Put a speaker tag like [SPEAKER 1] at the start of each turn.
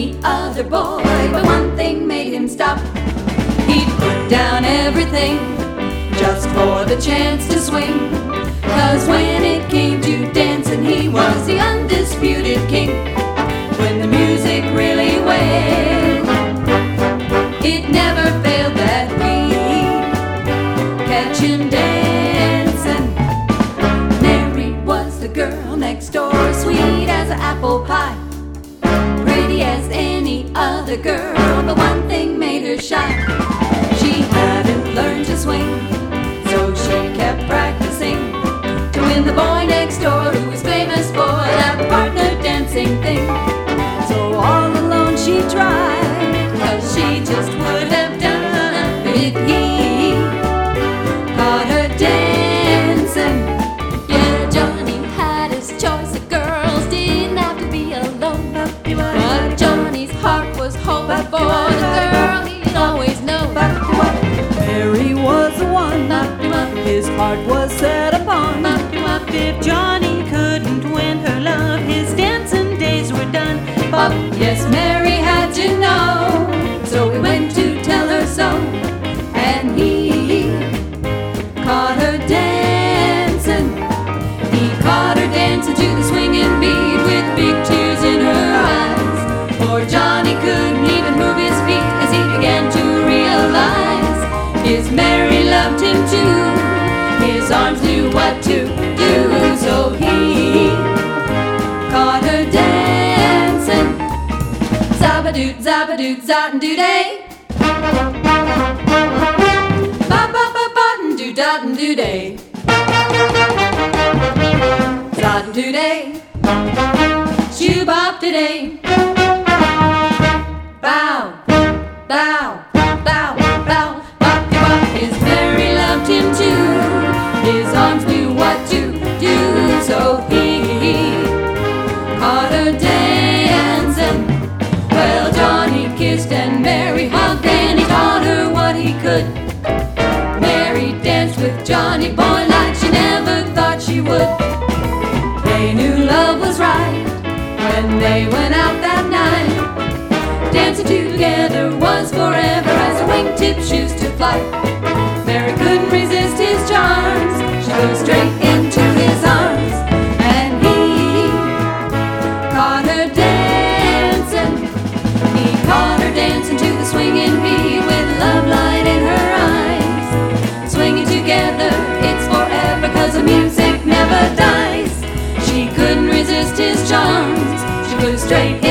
[SPEAKER 1] any other boy, but one thing made him stop. He'd put down everything just for the chance to swing, 'cause when it came to dancing, he was the undisputed king. When the music really wailed, it never failed that we'd catch him dancing. Mary was the girl next door, sweet as an apple pie, pretty as any other girl, but one thing made her shy. She hadn't learned to swing, so she kept practicing to win the boy next door, who was famous for that partner dancing thing. So all alone she tried, 'cause she just would have done if he caught her dancing. Yeah, Johnny had his choice of girls, didn't have to be alone, but Johnny's heart was hoping for the girl he'd always known.
[SPEAKER 2] Mary was the one his heart was set upon. If Johnny couldn't win her love, his dancing days were done.
[SPEAKER 1] But yes, Mary had to know, so we went to tell her so, and he caught her dancing. He caught her dancing to the swinging beat with big tears in her eyes. For Johnny couldn't even move his feet as he began to realize his Mary loved him too. His arms knew what to do, so he caught her dancing. Zabadoot, zabadoot, zot-and-doo-day. Ba-ba-ba-ba-and-doo-dot-and-doo-day. Zot-and-doo-day. Shoo-bop-de-day. Bow, bow, bow, bow, bop-de-bop. His Mary loved him too. His arms knew what to do, so he caught her dancing. Well, Johnny kissed and Mary hugged, and he taught her what he could. Mary danced with Johnny boy like she never thought she would. They knew love was right when they went out that night. Dancing together was forever as the wingtips used to fly. Mary couldn't resist his charms, she flew straight into his arms, and he caught her dancing. He caught her dancing to the swinging beat with love light in her eyes. Swinging together, it's forever, 'cause the music never dies. She couldn't resist his charms, she flew straight